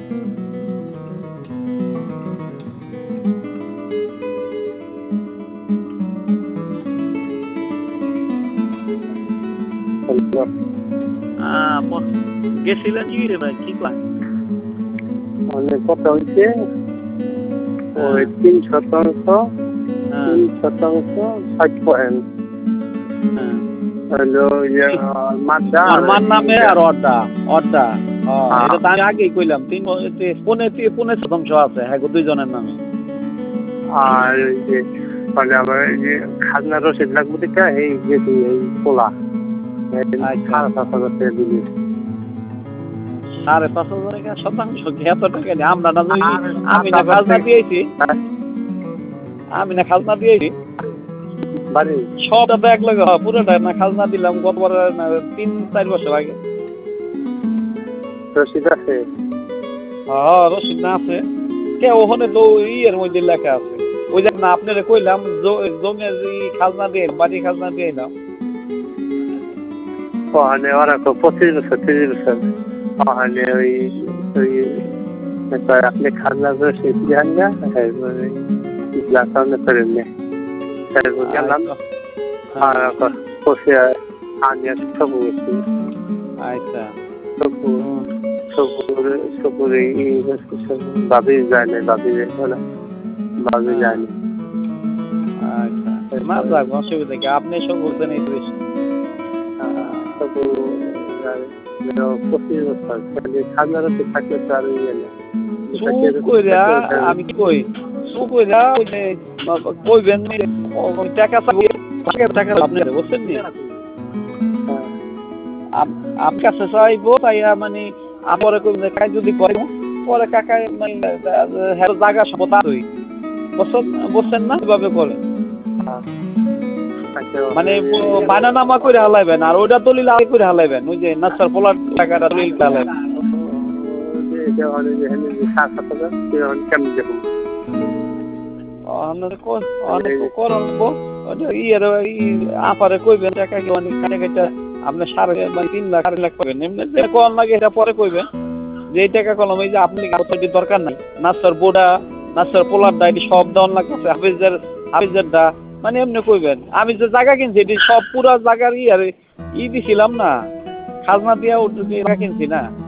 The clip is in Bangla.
গেছিলেন কি রে ভাই, কি কয়? মানে কথা হচ্ছে ওই 3% 60%। হলো মাদ্দা নরমাল নামে আর অড্ডা অড্ডা। এটা তো আমি আগেই কইলাম, 3.5% আছে হ্যাঁ দুইজনের নামে। আর ওই যে মানে আমার এই যে খাজনা রসিদ লাগবে দেখা এই গেছি এই পোলা 5,500 দিলি। 5,500 শতাংশ এত টাকা নেই। আমরা না আমি না খাজনা দিয়েছি, আমি না খাজনা দিয়েছি বাড়ি সবটা তো এক লগে পুরোটা না খাজনা দিলাম গতবার 3-4 বছর আগে। রসিদ আছে? হ্যাঁ রসিদ না আছে কে ওখানে তো ইয়ের মধ্যে লেখা আছে। ওই যে না আপনারা কইলাম জমির খাজনা দিয়ে বাড়ি খাজনা দিয়ে নাও। ওখানে ওরা তো 25 বছর 30 বছর ওখানে ওই ওই আপনি খাজনা রসিদ দেন না সামনে করেন না গেলাম আর বসে আমি সবু গেছি। আচ্ছা সবুরে ভাবি যায় না, ভাবি না ভাবি যায় না। আচ্ছা না যাক অসুবিধা কি, আপনি সব বলতেন এই বেশি। সবু 25 বছর খাজনা রসিদ থাকলে তো আর ইয়ে না। আমি কি কই চুপ কইরা কইবেন টাকা টাকা আপনি বুঝছেন নি আপনার কাছে চাইবো তাইয়া মানে আপরে কাজ যদি করে পরে কাকা মানে জায়গা সম্পদ আছে বুঝছেন না কিভাবে করে মানে বানানামা করে হালাইবেন আর ওইটা দলিল আগে করে হালাইবেন। ওই যে নাসার পোলার টাকাটা দলিল হালাইবেন। আপারে কইবেন টাকা কি অনেক কাটা আপনার 3 লাখ 4 লাখ পাবেন এমনি কোন লাগে এটা পরে কইবেন যে এই টাকা কলম এই যে আপনি দরকার নাই নাসার বোর্ডা নাসার পোলার ডাইটি সব দেওয়ার লাগছে হাফিজের দা মানে এমনি কইবেন আমি যে জায়গা কিনছি এটি সব পুরা জায়গার দিছিলাম না খাজনা দিয়া জায়গা কিনছি না।